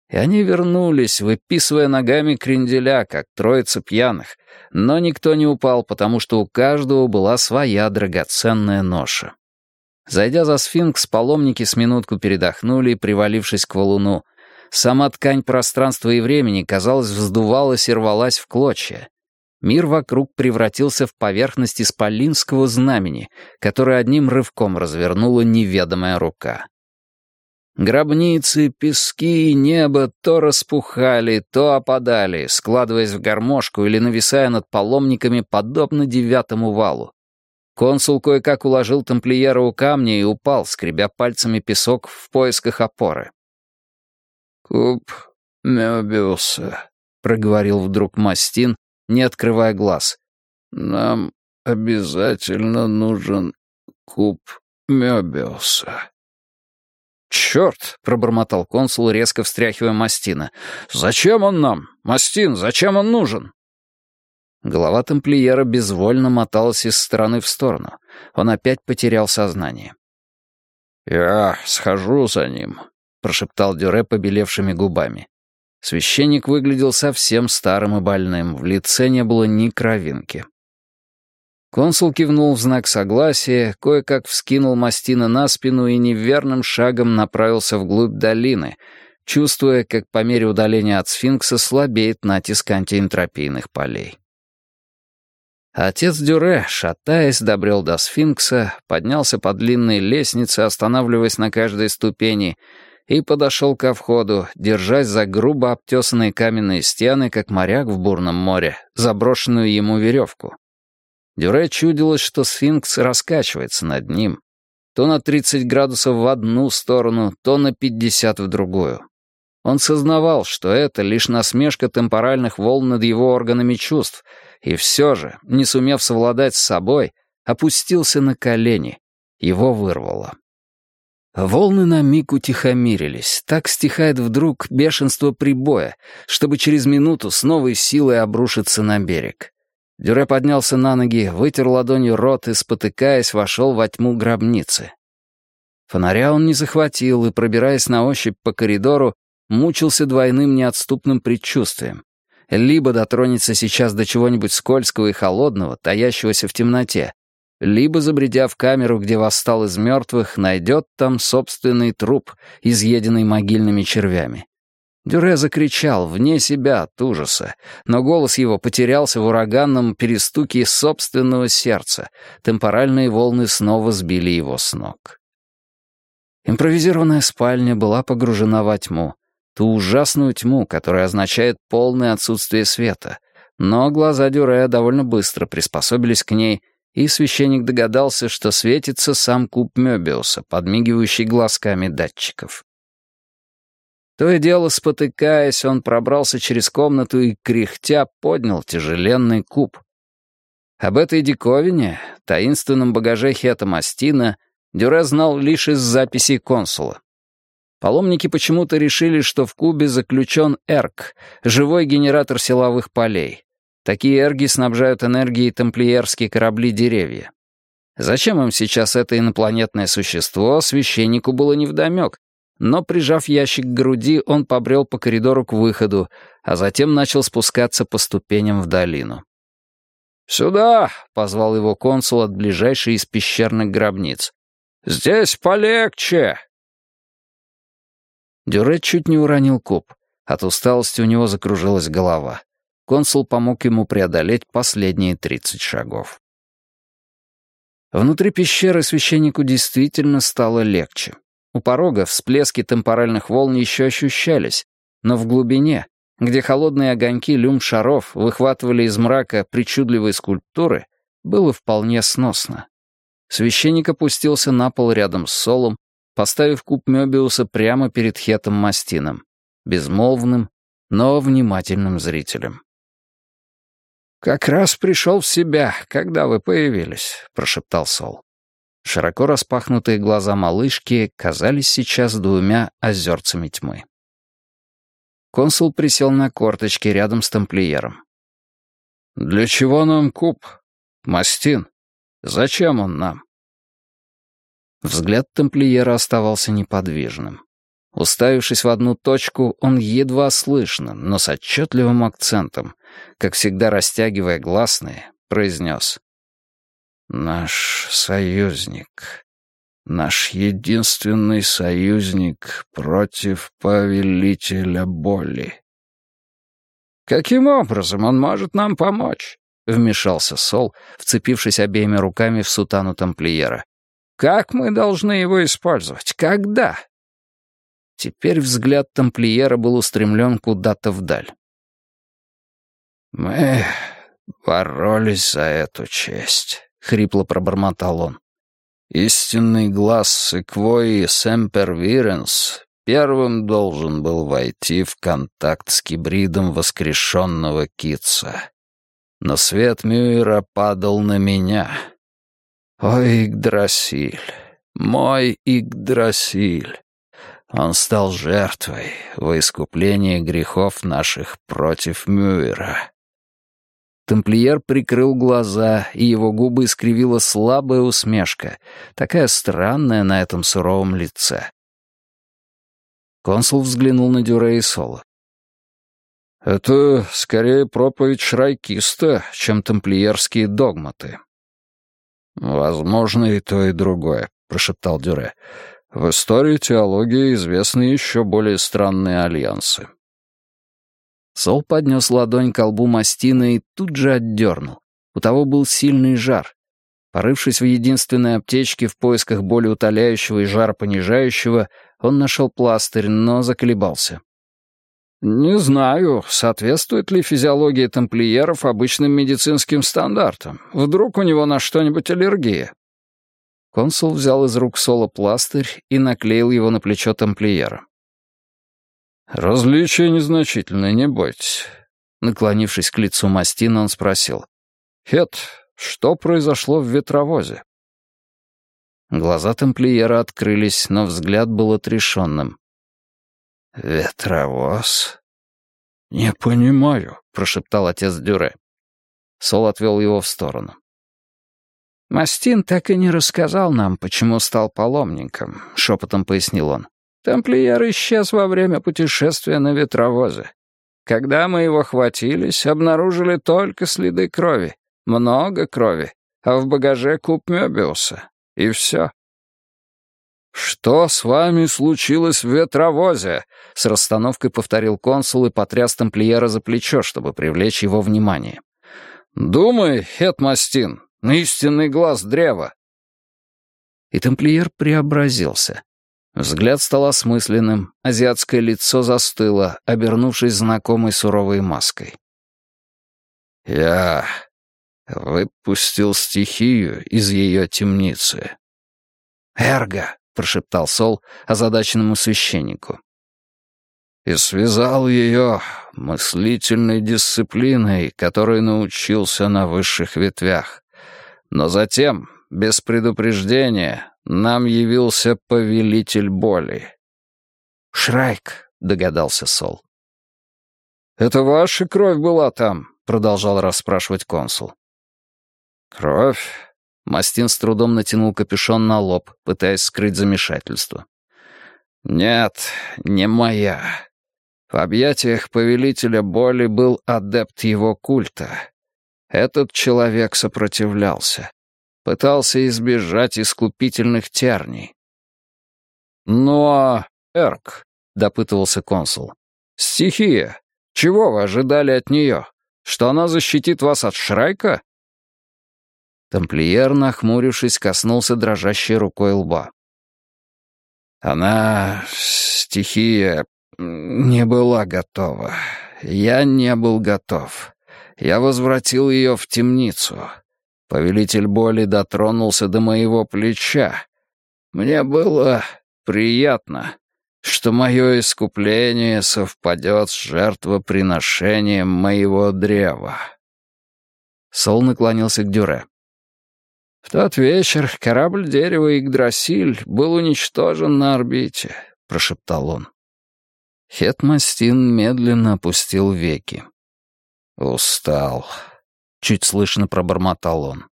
И они вернулись, выписывая ногами кренделя, как троица пьяных, но никто не упал, потому что у каждого была своя драгоценная ноша. Зайдя за сфинкс, паломники с минутку передохнули, привалившись к валуну. Сама ткань пространства и времени, казалось, вздувалась и рвалась в клочья. Мир вокруг превратился в поверхность исполинского знамени, которое одним рывком развернула неведомая рука. Гробницы, пески и небо то распухали, то опадали, складываясь в гармошку или нависая над паломниками, подобно девятому валу. Консул кое-как уложил тамплиера у камня и упал, скребя пальцами песок в поисках опоры. «Куб Мёбиуса», — проговорил вдруг Мастин, не открывая глаз. «Нам обязательно нужен куб Мёбиуса». «Черт!» — пробормотал консул, резко встряхивая Мастина. «Зачем он нам? Мастин, зачем он нужен?» Голова тамплиера безвольно моталась из стороны в сторону. Он опять потерял сознание. «Я схожу за ним», — прошептал Дюре побелевшими губами. Священник выглядел совсем старым и больным, в лице не было ни кровинки. Консул кивнул в знак согласия, кое-как вскинул Мастина на спину и неверным шагом направился вглубь долины, чувствуя, как по мере удаления от сфинкса слабеет натиск антиэнтропийных полей. Отец Дюре, шатаясь, добрел до сфинкса, поднялся по длинной лестнице, останавливаясь на каждой ступени, и подошел ко входу, держась за грубо обтесанные каменные стены, как моряк в бурном море, заброшенную ему веревку. Дюре чудилось, что сфинкс раскачивается над ним, то на 30 градусов в одну сторону, то на 50 в другую. Он сознавал, что это лишь насмешка темпоральных волн над его органами чувств, и все же, не сумев совладать с собой, опустился на колени. Его вырвало. Волны на миг утихомирились. Так стихает вдруг бешенство прибоя, чтобы через минуту с новой силой обрушиться на берег. Дюре поднялся на ноги, вытер ладонью рот и, спотыкаясь, вошел во тьму гробницы. Фонаря он не захватил и, пробираясь на ощупь по коридору, мучился двойным неотступным предчувствием. Либо дотронется сейчас до чего-нибудь скользкого и холодного, таящегося в темноте, либо, забредя в камеру, где восстал из мертвых, найдет там собственный труп, изъеденный могильными червями. Дюре закричал, вне себя от ужаса, но голос его потерялся в ураганном перестуке собственного сердца. Темпоральные волны снова сбили его с ног. Импровизированная спальня была погружена во тьму, ту ужасную тьму, которая означает полное отсутствие света, но глаза Дюре довольно быстро приспособились к ней, и священник догадался, что светится сам куб Мёбиуса, подмигивающий глазками датчиков. То и дело, спотыкаясь, он пробрался через комнату и, кряхтя, поднял тяжеленный куб. Об этой диковине, таинственном багаже Хета Мастина, Дюре знал лишь из записей консула. Паломники почему-то решили, что в кубе заключен эрг, живой генератор силовых полей. Такие эрги снабжают энергией тамплиерские корабли-деревья. Зачем им сейчас это инопланетное существо, священнику было невдомек, но, прижав ящик к груди, он побрел по коридору к выходу, а затем начал спускаться по ступеням в долину. «Сюда!» — позвал его консул от ближайшей из пещерных гробниц. «Здесь полегче!» Дюре чуть не уронил куб. От усталости у него закружилась голова. Консул помог ему преодолеть последние 30 шагов. Внутри пещеры священнику действительно стало легче. У порога всплески темпоральных волн еще ощущались, но в глубине, где холодные огоньки люмб-шаров выхватывали из мрака причудливые скульптуры, было вполне сносно. Священник опустился на пол рядом с Солом, поставив куб Мёбиуса прямо перед Хетом Мастином, безмолвным, но внимательным зрителем. «Как раз пришел в себя, когда вы появились», — прошептал Сол. Широко распахнутые глаза малышки казались сейчас двумя озерцами тьмы. Консул присел на корточки рядом с тамплиером. «Для чего нам куб? Мастин? Зачем он нам?» Взгляд тамплиера оставался неподвижным. Уставившись в одну точку, он едва слышно, но с отчетливым акцентом, как всегда растягивая гласные, произнес: «Наш союзник, наш единственный союзник против повелителя боли». «Каким образом он может нам помочь?» — вмешался Сол, вцепившись обеими руками в сутану тамплиера. «Как мы должны его использовать? Когда?» Теперь взгляд тамплиера был устремлен куда-то вдаль. «Мы боролись за эту честь», — хрипло пробормотал он. «Истинный глаз Секвойи Семпер Виренс первым должен был войти в контакт с гибридом воскрешенного Китса. Но свет Мюира падал на меня. О, Игдрасиль, мой Игдрасиль! Он стал жертвой во искупление грехов наших против Мюира». Тамплиер прикрыл глаза, и его губы искривила слабая усмешка, такая странная на этом суровом лице. Консул взглянул на Дюре и Соло. «Это скорее проповедь шрайкиста, чем тамплиерские догматы». «Возможно, и то, и другое», — прошептал Дюре. «В истории теологии известны еще более странные альянсы». Сол поднес ладонь к колбу Мастина и тут же отдернул. У того был сильный жар. Порывшись в единственной аптечке в поисках болеутоляющего и жаропонижающего, он нашел пластырь, но заколебался. «Не знаю, соответствует ли физиология тамплиеров обычным медицинским стандартам. Вдруг у него на что-нибудь аллергия?» Консул взял из рук Сола пластырь и наклеил его на плечо тамплиера. «Различия незначительные, не бойтесь». Наклонившись к лицу Мастина, он спросил. «Хет, что произошло в ветровозе?» Глаза тамплиера открылись, но взгляд был отрешенным. «Ветровоз?» «Не понимаю», — прошептал отец Дюре. Сол отвел его в сторону. «Мастин так и не рассказал нам, почему стал паломником», — шепотом пояснил он. «Тамплиер исчез во время путешествия на ветровозе. Когда мы его хватились, обнаружили только следы крови, много крови, а в багаже куб Мёбиуса. И все». «Что с вами случилось в ветровозе?» — с расстановкой повторил консул и потряс тамплиера за плечо, чтобы привлечь его внимание. «Думай, Хет Мастин, истинный глаз древа». И тамплиер преобразился. Взгляд стал осмысленным, азиатское лицо застыло, обернувшись знакомой суровой маской. «Я выпустил стихию из ее темницы». «Эрго», — прошептал Сол озадаченному священнику. «И связал ее мыслительной дисциплиной, которой научился на высших ветвях. Но затем, без предупреждения, нам явился повелитель боли». «Шрайк», — догадался Сол. «Это ваша кровь была там?» — продолжал расспрашивать консул. «Кровь?» — Мастин с трудом натянул капюшон на лоб, пытаясь скрыть замешательство. «Нет, не моя. В объятиях повелителя боли был адепт его культа. Этот человек сопротивлялся. Пытался избежать искупительных терний». «Ну а Эрк?» — допытывался консул. «Стихия. Чего вы ожидали от нее? Что она защитит вас от Шрайка?» Тамплиер, нахмурившись, коснулся дрожащей рукой лба. «Она, стихия, не была готова. Я не был готов. Я возвратил ее в темницу. Повелитель боли дотронулся до моего плеча. Мне было приятно, что мое искупление совпадет с жертвоприношением моего древа». Сол наклонился к Дюре. «В тот вечер корабль дерева Игдрасиль был уничтожен на орбите», — прошептал он. Хет Мастин медленно опустил веки. «Устал», — чуть слышно пробормотал он.